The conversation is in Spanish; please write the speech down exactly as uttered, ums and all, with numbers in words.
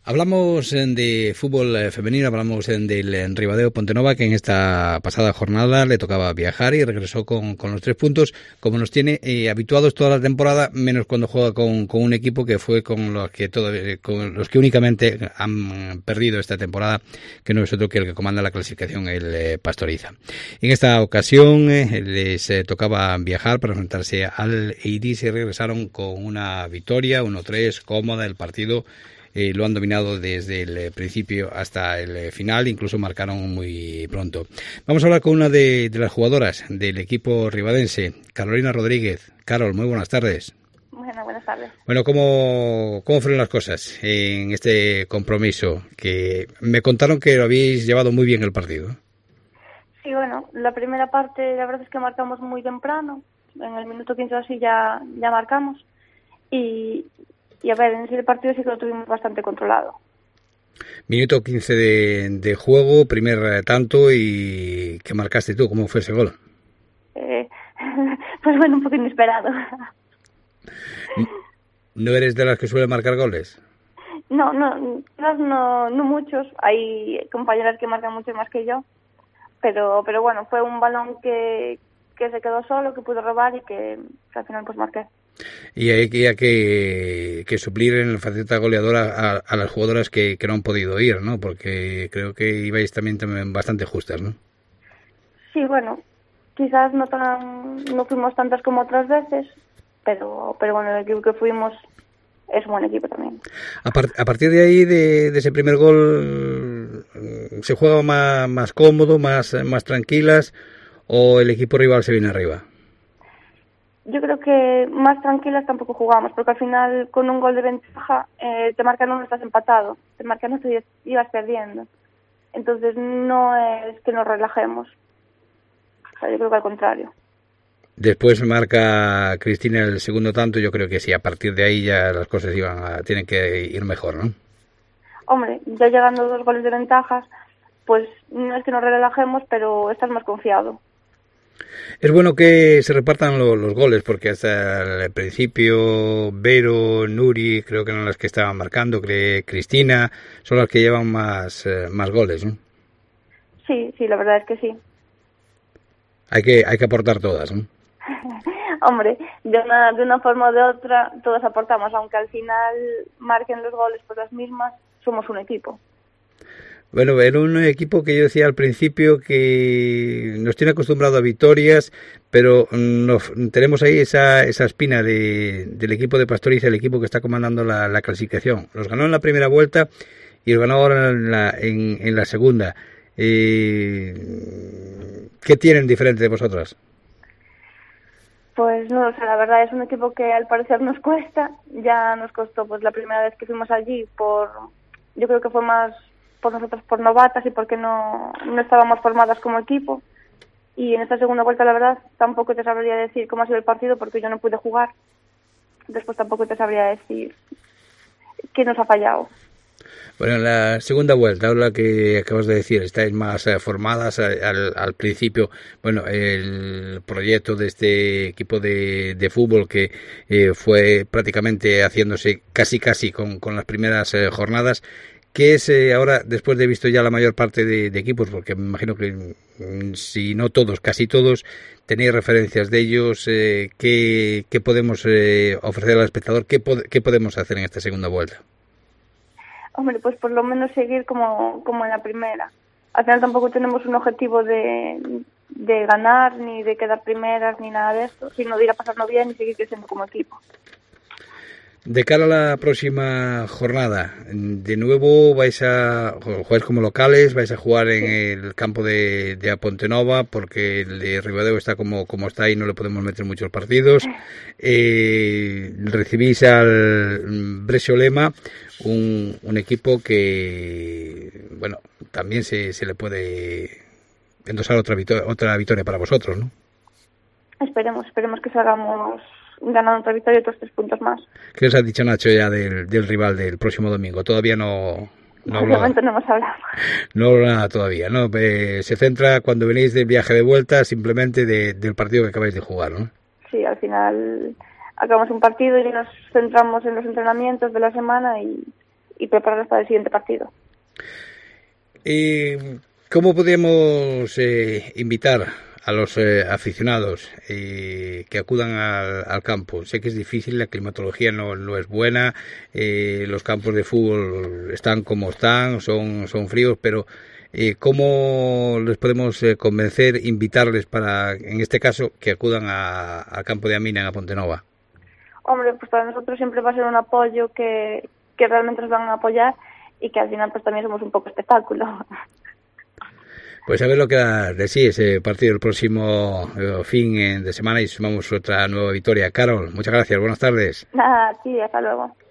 Hablamos de fútbol femenino, hablamos del Ribadeo Pontenova, que en esta pasada jornada le tocaba viajar y regresó con, con los tres puntos, como nos tiene eh, habituados toda la temporada, menos cuando juega con, con un equipo que fue con los que todo, con los que únicamente han perdido esta temporada, que no es otro que el que comanda la clasificación, el eh, Pastoriza. En esta ocasión eh, les eh, tocaba viajar para enfrentarse al Eiris y regresaron con una victoria, uno tres, cómoda. El partido Eh, lo han dominado desde el principio hasta el final, incluso marcaron muy pronto. Vamos a hablar con una de, de las jugadoras del equipo ribadense, Carolina Rodríguez. Carol, muy buenas tardes. Bueno, buenas tardes. Bueno, ¿cómo, cómo fueron las cosas en este compromiso? Que me contaron que lo habéis llevado muy bien el partido. Sí, bueno, la primera parte la verdad es que marcamos muy temprano, en el minuto quince así ya, ya marcamos, y... Y a ver, en sí el partido sí que lo tuvimos bastante controlado. Minuto quince de, de juego, primer tanto, y ¿qué marcaste tú? ¿Cómo fue ese gol? Eh, pues bueno, un poco inesperado. ¿No eres de las que suele marcar goles? No, no, no, no muchos. Hay compañeras que marcan mucho más que yo. Pero pero bueno, fue un balón que, que se quedó solo, que pude robar y que, que al final pues marqué. Y hay que, que, que suplir en la faceta goleadora a, a las jugadoras que, que no han podido ir, ¿no? Porque creo que ibais también, también bastante justas, ¿no? Sí, bueno, quizás no tan, no fuimos tantas como otras veces, pero pero bueno, el equipo que fuimos es un buen equipo también. A, par, a partir de ahí, de, de ese primer gol, ¿se juega más, más cómodo, más, más tranquilas, o el equipo rival se viene arriba? Yo creo que más tranquilas tampoco jugamos, porque al final con un gol de ventaja eh, te marcan uno, estás empatado, te marcan uno y ibas perdiendo. Entonces no es que nos relajemos, o sea, yo creo que al contrario. Después marca Cristina el segundo tanto, yo creo que sí, a partir de ahí ya las cosas iban a, tienen que ir mejor, ¿no? Hombre, ya llegando dos goles de ventajas, pues no es que nos relajemos, pero estás más confiado. Es bueno que se repartan lo, los goles, porque hasta el principio Vero, Nuri, creo que eran las que estaban marcando, que Cristina, son las que llevan más, eh, más goles, ¿no? Sí, sí, la verdad es que sí. Hay que, hay que aportar todas, ¿no? Hombre, de una, de una forma o de otra, todas aportamos, aunque al final marquen los goles por las mismas, somos un equipo. Bueno, era un equipo que yo decía al principio que nos tiene acostumbrado a victorias, pero nos, tenemos ahí esa, esa espina de, del equipo de Pastoriza, el equipo que está comandando la, la clasificación. Los ganó en la primera vuelta y los ganó ahora en la, en, en la segunda. Eh, ¿Qué tienen diferente de vosotras? Pues no, o sea, la verdad es un equipo que al parecer nos cuesta. Ya nos costó pues la primera vez que fuimos allí, por yo creo que fue más por nosotros, por novatas y porque no, no estábamos formadas como equipo. Y en esta segunda vuelta, la verdad, tampoco te sabría decir cómo ha sido el partido porque yo no pude jugar. Después tampoco te sabría decir qué nos ha fallado. Bueno, en la segunda vuelta, ahora que acabas de decir, estáis más eh, formadas al, al principio. Bueno, el proyecto de este equipo de, de fútbol que eh, fue prácticamente haciéndose casi casi con, con las primeras eh, jornadas. ¿Qué es eh, ahora, después de visto ya la mayor parte de, de equipos, porque me imagino que si no todos, casi todos, tenéis referencias de ellos, eh, ¿qué, qué podemos eh, ofrecer al espectador? ¿Qué, pod- ¿Qué podemos hacer en esta segunda vuelta? Hombre, pues por lo menos seguir como, como en la primera. Al final tampoco tenemos un objetivo de, de ganar, ni de quedar primeras, ni nada de esto, sino de ir a pasarlo bien y seguir creciendo como equipo. De cara a la próxima jornada, de nuevo vais a jugar como locales, vais a jugar en el campo de, de Pontenova, porque el de Ribadeo está como, como está y no le podemos meter muchos partidos. Eh, recibís al Bresciolema, un, un equipo que, bueno, también se, se le puede endosar otra victoria, otra victoria para vosotros, ¿no? Esperemos, esperemos que salgamos ganando otra victoria y otros tres puntos más. ¿Qué os ha dicho Nacho ya del, del rival del próximo domingo? Todavía no... No de momento no hemos hablado. No hablo nada todavía, ¿no? Eh, se centra cuando venís del viaje de vuelta simplemente de, del partido que acabáis de jugar, ¿no? Sí, al final acabamos un partido y nos centramos en los entrenamientos de la semana y, y prepararnos para el siguiente partido. ¿Y cómo podemos eh, invitar a los eh, aficionados eh, que acudan al, al campo? Sé que es difícil, la climatología no, no es buena, eh, los campos de fútbol están como están, son, son fríos, pero eh, ¿cómo les podemos eh, convencer, invitarles para, en este caso, que acudan a- al campo de Amina en Pontenova? Hombre, pues para nosotros siempre va a ser un apoyo que, que realmente nos van a apoyar y que al final pues también somos un poco espectáculo. Pues a ver lo que da de sí ese partido el próximo eh, fin de semana y sumamos otra nueva victoria. Carol, muchas gracias, buenas tardes. Nada, sí, hasta luego.